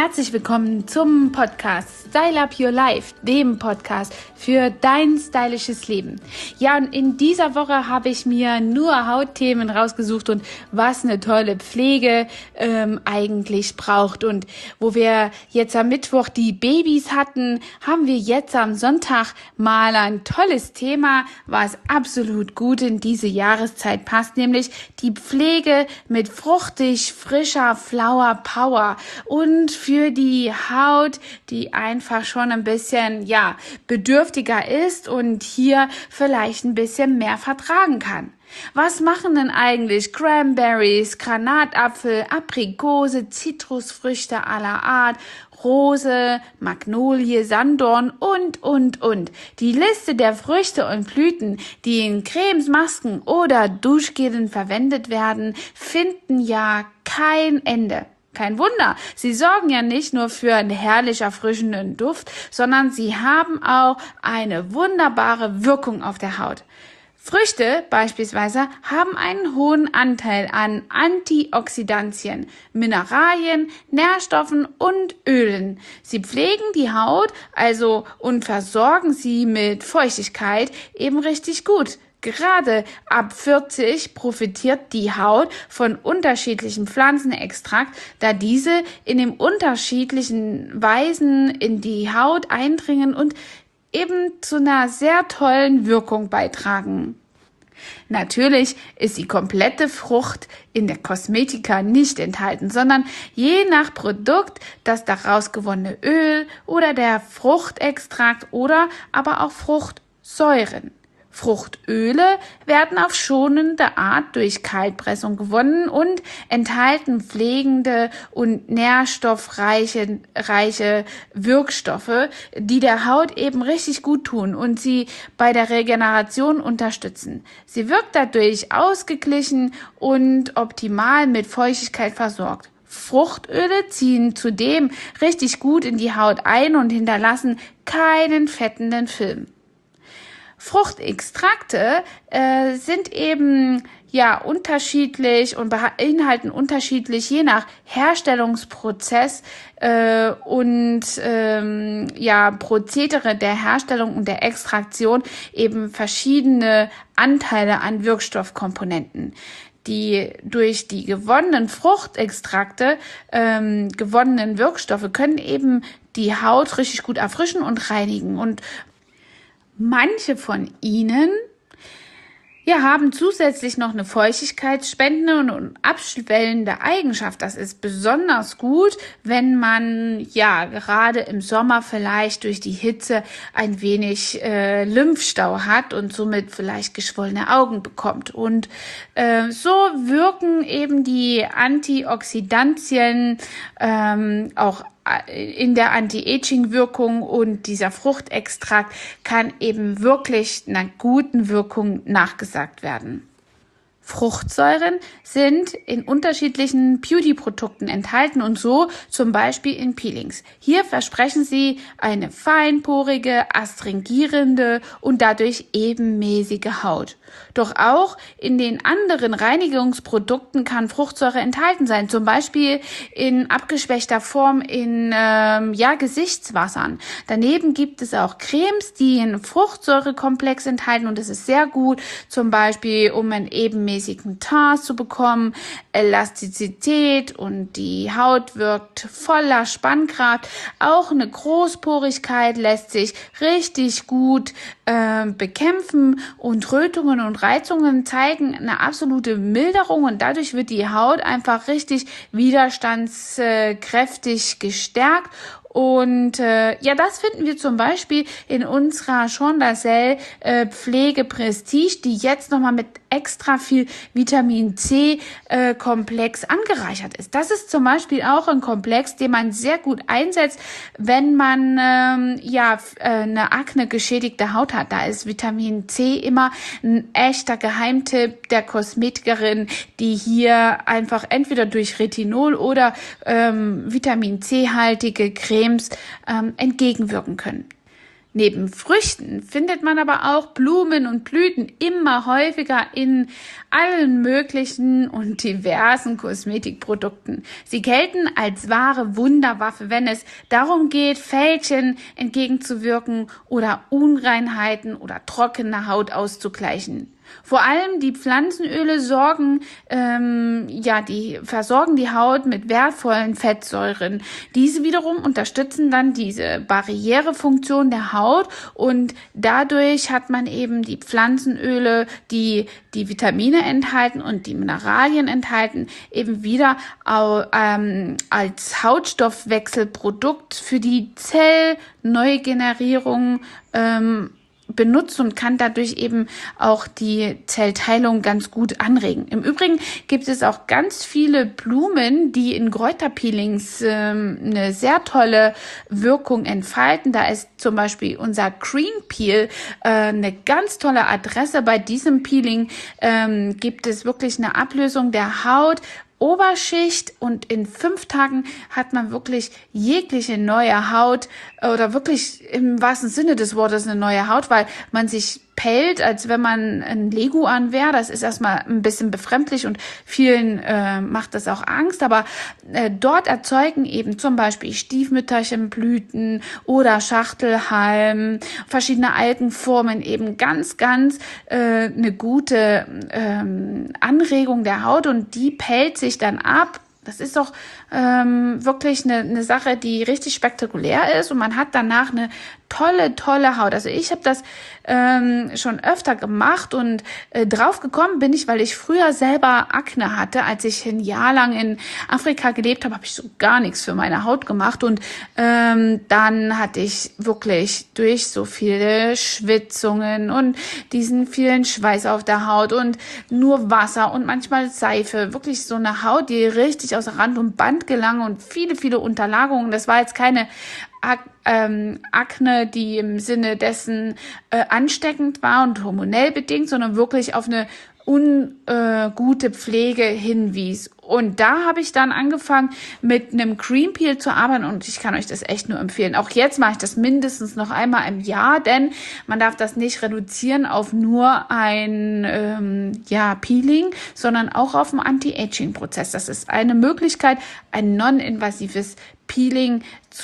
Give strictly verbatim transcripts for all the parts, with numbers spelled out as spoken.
Herzlich willkommen zum Podcast Style Up Your Life, dem Podcast für dein stylisches Leben. Ja, und in dieser Woche habe ich mir nur Hautthemen rausgesucht und was eine tolle Pflege ähm, eigentlich braucht. Und wo wir jetzt am Mittwoch die Babys hatten, haben wir jetzt am Sonntag mal ein tolles Thema, was absolut gut in diese Jahreszeit passt, nämlich die Pflege mit fruchtig, frischer Flower Power und für die Haut, die einfach schon ein bisschen, ja, bedürftiger ist und hier vielleicht ein bisschen mehr vertragen kann. Was machen denn eigentlich Cranberries, Granatapfel, Aprikose, Zitrusfrüchte aller Art, Rose, Magnolie, Sanddorn und, und, und. Die Liste der Früchte und Blüten, die in Cremes, Masken oder Duschgelen verwendet werden, finden ja kein Ende. Kein Wunder, sie sorgen ja nicht nur für einen herrlich erfrischenden Duft, sondern sie haben auch eine wunderbare Wirkung auf der Haut. Früchte beispielsweise haben einen hohen Anteil an Antioxidantien, Mineralien, Nährstoffen und Ölen. Sie pflegen die Haut also und versorgen sie mit Feuchtigkeit eben richtig gut. Gerade ab vierzig profitiert die Haut von unterschiedlichen Pflanzenextrakt, da diese in den unterschiedlichen Weisen in die Haut eindringen und eben zu einer sehr tollen Wirkung beitragen. Natürlich ist die komplette Frucht in der Kosmetika nicht enthalten, sondern je nach Produkt das daraus gewonnene Öl oder der Fruchtextrakt oder aber auch Fruchtsäuren. Fruchtöle werden auf schonende Art durch Kaltpressung gewonnen und enthalten pflegende und nährstoffreiche reiche Wirkstoffe, die der Haut eben richtig gut tun und sie bei der Regeneration unterstützen. Sie wirkt dadurch ausgeglichen und optimal mit Feuchtigkeit versorgt. Fruchtöle ziehen zudem richtig gut in die Haut ein und hinterlassen keinen fettenden Film. Fruchtextrakte äh, sind eben ja unterschiedlich und beinhalten unterschiedlich je nach Herstellungsprozess äh, und ähm, ja Prozedere der Herstellung und der Extraktion eben verschiedene Anteile an Wirkstoffkomponenten. Die durch die gewonnenen Fruchtextrakte ähm, gewonnenen Wirkstoffe können eben die Haut richtig gut erfrischen und reinigen. Und manche von ihnen ja, haben zusätzlich noch eine feuchtigkeitsspendende und abschwellende Eigenschaft. Das ist besonders gut, wenn man ja gerade im Sommer vielleicht durch die Hitze ein wenig äh, Lymphstau hat und somit vielleicht geschwollene Augen bekommt. Und äh, so wirken eben die Antioxidantien ähm, auch in der Anti-Aging-Wirkung, und dieser Fruchtextrakt kann eben wirklich einer guten Wirkung nachgesagt werden. Fruchtsäuren sind in unterschiedlichen Beauty-Produkten enthalten und so zum Beispiel in Peelings. Hier versprechen sie eine feinporige, astringierende und dadurch ebenmäßige Haut. Doch auch in den anderen Reinigungsprodukten kann Fruchtsäure enthalten sein, zum Beispiel in abgeschwächter Form in ähm, ja, Gesichtswassern. Daneben gibt es auch Cremes, die einen Fruchtsäurekomplex enthalten, und es ist sehr gut, zum Beispiel um ein ebenmäßigen Teint zu bekommen, Elastizität, und die Haut wirkt voller Spannkraft. Auch eine Großporigkeit lässt sich richtig gut äh, bekämpfen, und Rötungen und Reizungen zeigen eine absolute Milderung, und dadurch wird die Haut einfach richtig widerstandskräftig gestärkt. Und äh, ja, das finden wir zum Beispiel in unserer Jean Lancel äh, Pflege Prestige, die jetzt nochmal mit extra viel Vitamin C äh, Komplex angereichert ist. Das ist zum Beispiel auch ein Komplex, den man sehr gut einsetzt, wenn man ähm, ja äh, eine Akne geschädigte Haut hat. Da ist Vitamin C immer ein echter Geheimtipp der Kosmetikerin, die hier einfach entweder durch Retinol oder ähm, Vitamin C haltige Creme ähm, entgegenwirken können. Neben Früchten findet man aber auch Blumen und Blüten immer häufiger in allen möglichen und diversen Kosmetikprodukten. Sie gelten als wahre Wunderwaffe, wenn es darum geht, Fältchen entgegenzuwirken oder Unreinheiten oder trockene Haut auszugleichen. Vor allem die Pflanzenöle sorgen, ähm, ja, die versorgen die Haut mit wertvollen Fettsäuren. Diese wiederum unterstützen dann diese Barrierefunktion der Haut und dadurch hat man eben die Pflanzenöle, die die Vitamine enthalten und die Mineralien enthalten, eben wieder au, ähm, als Hautstoffwechselprodukt für die Zellneugenerierung ähm, benutzt und kann dadurch eben auch die Zellteilung ganz gut anregen. Im Übrigen gibt es auch ganz viele Blumen, die in Kräuterpeelings ähm, eine sehr tolle Wirkung entfalten. Da ist zum Beispiel unser Green Peel äh, eine ganz tolle Adresse. Bei diesem Peeling ähm, gibt es wirklich eine Ablösung der Haut, Oberschicht und in fünf Tagen hat man wirklich jegliche neue Haut oder wirklich im wahrsten Sinne des Wortes eine neue Haut, weil man sich pellt, als wenn man ein Lego an wäre. Das ist erstmal ein bisschen befremdlich und vielen äh, macht das auch Angst, aber äh, dort erzeugen eben zum Beispiel Stiefmütterchenblüten oder Schachtelhalm, verschiedene Algenformen eben ganz, ganz äh, eine gute ähm, Anregung der Haut und die pellt sich dann ab. Das ist doch ähm, wirklich eine, eine Sache, die richtig spektakulär ist und man hat danach eine tolle, tolle Haut. Also ich habe das ähm, schon öfter gemacht und äh, drauf gekommen bin ich, weil ich früher selber Akne hatte. Als ich ein Jahr lang in Afrika gelebt habe, habe ich so gar nichts für meine Haut gemacht und ähm, dann hatte ich wirklich durch so viele Schwitzungen und diesen vielen Schweiß auf der Haut und nur Wasser und manchmal Seife, wirklich so eine Haut, die richtig außer Rand und Band gelang und viele, viele Unterlagerungen. Das war jetzt keine Ak- ähm, Akne, die im Sinne dessen äh, ansteckend war und hormonell bedingt, sondern wirklich auf eine ungute äh, Pflege hinwies. Und da habe ich dann angefangen, mit einem Green Peel zu arbeiten und ich kann euch das echt nur empfehlen. Auch jetzt mache ich das mindestens noch einmal im Jahr, denn man darf das nicht reduzieren auf nur ein ähm, ja, Peeling, sondern auch auf einen Anti-Aging-Prozess. Das ist eine Möglichkeit, ein non-invasives Peeling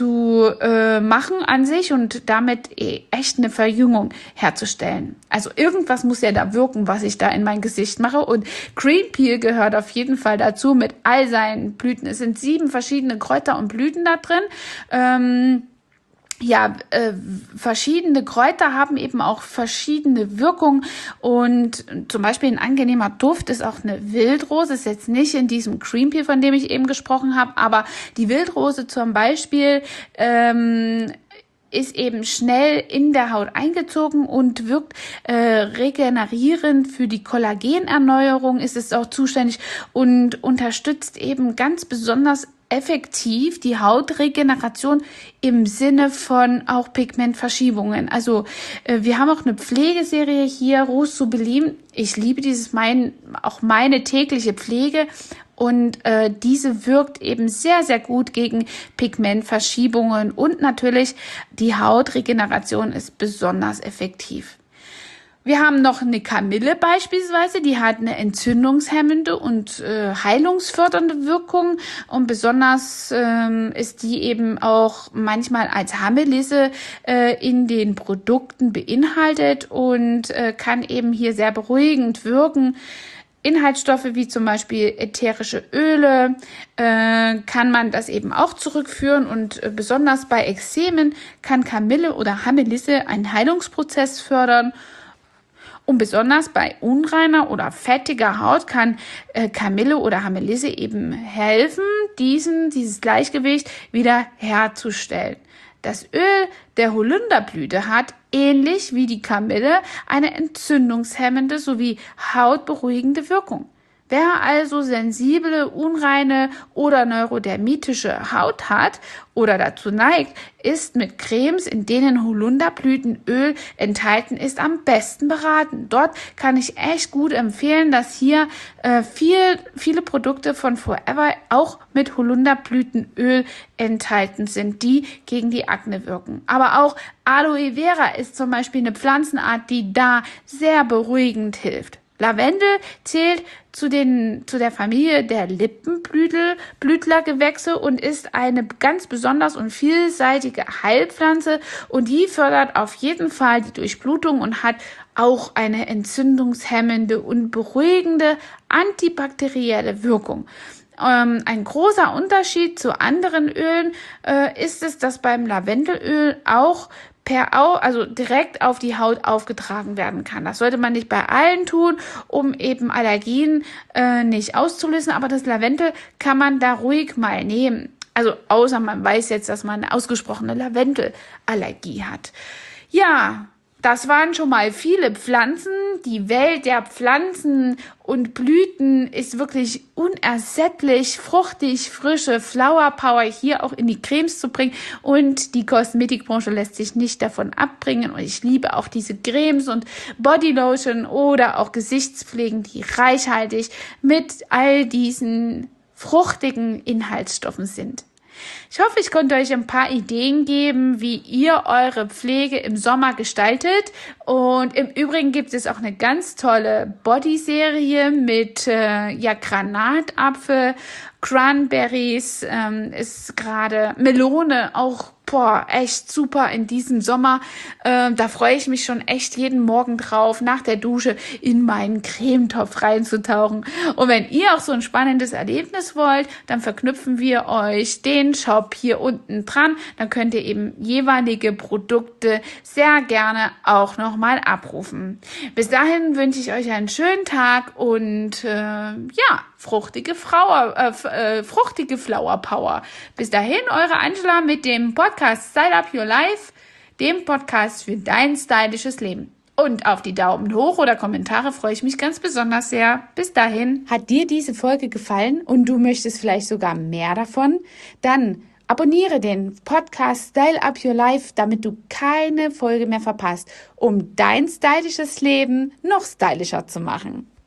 zu äh, machen an sich und damit eh echt eine Verjüngung herzustellen. Also irgendwas muss ja da wirken, was ich da in mein Gesicht mache und Green Peel gehört auf jeden Fall dazu mit all seinen Blüten. Es sind sieben verschiedene Kräuter und Blüten da drin. Ähm, Ja, äh, verschiedene Kräuter haben eben auch verschiedene Wirkungen und zum Beispiel ein angenehmer Duft ist auch eine Wildrose, ist jetzt nicht in diesem Green Peel, von dem ich eben gesprochen habe, aber die Wildrose zum Beispiel ähm, ist eben schnell in der Haut eingezogen und wirkt äh, regenerierend für die Kollagenerneuerung, ist es auch zuständig und unterstützt eben ganz besonders effektiv die Hautregeneration im Sinne von auch Pigmentverschiebungen. Also äh, wir haben auch eine Pflegeserie hier, Rose Sublim. Ich liebe dieses, mein, auch meine tägliche Pflege. Und äh, diese wirkt eben sehr, sehr gut gegen Pigmentverschiebungen und natürlich die Hautregeneration ist besonders effektiv. Wir haben noch eine Kamille beispielsweise, die hat eine entzündungshemmende und äh, heilungsfördernde Wirkung und besonders ähm, ist die eben auch manchmal als Hamelisse äh, in den Produkten beinhaltet und äh, kann eben hier sehr beruhigend wirken. Inhaltsstoffe wie zum Beispiel ätherische Öle äh, kann man das eben auch zurückführen und äh, besonders bei Ekzemen kann Kamille oder Hamelisse einen Heilungsprozess fördern. Und besonders bei unreiner oder fettiger Haut kann äh, Kamille oder Hamelisse eben helfen, diesen, dieses Gleichgewicht wieder herzustellen. Das Öl der Holunderblüte hat, ähnlich wie die Kamille, eine entzündungshemmende sowie hautberuhigende Wirkung. Wer also sensible, unreine oder neurodermitische Haut hat oder dazu neigt, ist mit Cremes, in denen Holunderblütenöl enthalten ist, am besten beraten. Dort kann ich echt gut empfehlen, dass hier äh, viel, viele Produkte von Forever auch mit Holunderblütenöl enthalten sind, die gegen die Akne wirken. Aber auch Aloe Vera ist zum Beispiel eine Pflanzenart, die da sehr beruhigend hilft. Lavendel zählt zu den, zu der Familie der Lippenblütlergewächse und ist eine ganz besonders und vielseitige Heilpflanze, und die fördert auf jeden Fall die Durchblutung und hat auch eine entzündungshemmende und beruhigende antibakterielle Wirkung. Ähm, ein großer Unterschied zu anderen Ölen äh, ist es, dass beim Lavendelöl auch per Au, also direkt auf die Haut aufgetragen werden kann. Das sollte man nicht bei allen tun, um eben Allergien äh, nicht auszulösen, aber das Lavendel kann man da ruhig mal nehmen. Also außer man weiß jetzt, dass man eine ausgesprochene Lavendelallergie hat. Ja, das waren schon mal viele Pflanzen. Die Welt der Pflanzen und Blüten ist wirklich unersättlich, fruchtig, frische Flower Power hier auch in die Cremes zu bringen. Und die Kosmetikbranche lässt sich nicht davon abbringen. Und ich liebe auch diese Cremes und Bodylotion oder auch Gesichtspflegen, die reichhaltig mit all diesen fruchtigen Inhaltsstoffen sind. Ich hoffe, ich konnte euch ein paar Ideen geben, wie ihr eure Pflege im Sommer gestaltet. Und im Übrigen gibt es auch eine ganz tolle Body-Serie mit äh, ja, Granatapfel, Cranberries, ähm, ist gerade Melone, auch boah, echt super in diesem Sommer. Ähm, da freue ich mich schon echt jeden Morgen drauf, nach der Dusche in meinen Cremetopf reinzutauchen. Und wenn ihr auch so ein spannendes Erlebnis wollt, dann verknüpfen wir euch den Shop hier unten dran. Dann könnt ihr eben jeweilige Produkte sehr gerne auch nochmal abrufen. Bis dahin wünsche ich euch einen schönen Tag und äh, ja, fruchtige Flower, äh, äh, fruchtige Flower Power. Bis dahin, eure Angela mit dem Podcast Style Up Your Life, dem Podcast für dein stylisches Leben. Und auf die Daumen hoch oder Kommentare freue ich mich ganz besonders sehr. Bis dahin. Hat dir diese Folge gefallen und du möchtest vielleicht sogar mehr davon? Dann abonniere den Podcast Style Up Your Life, damit du keine Folge mehr verpasst, um dein stylisches Leben noch stylischer zu machen.